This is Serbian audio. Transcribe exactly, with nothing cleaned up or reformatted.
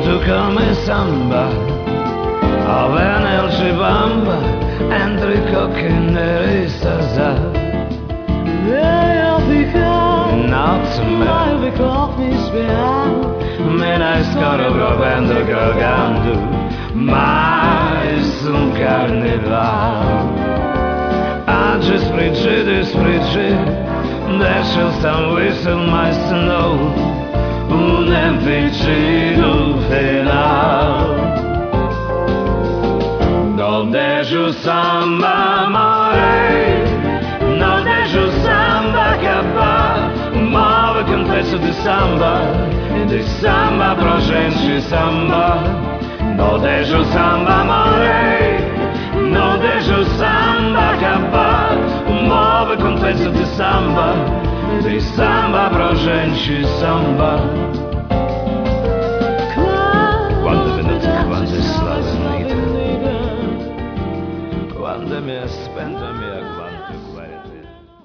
tu come samba, a venelci bamba, entri cocchi neri stasà. Ja bih Noc me, ja bih mi spiegavo me ne skoro propendo cagando, mai sun carnival. Oggi spriggi di spriggi, desce il sangue sul mai snow, un impiccido final. Non deixo samba morrer, non deixo samba acabar. Move com peça de samba, de samba pra gente samba. Não deixo samba morrer, não deixo samba acabar. Move com peça de samba, de samba pra gente samba.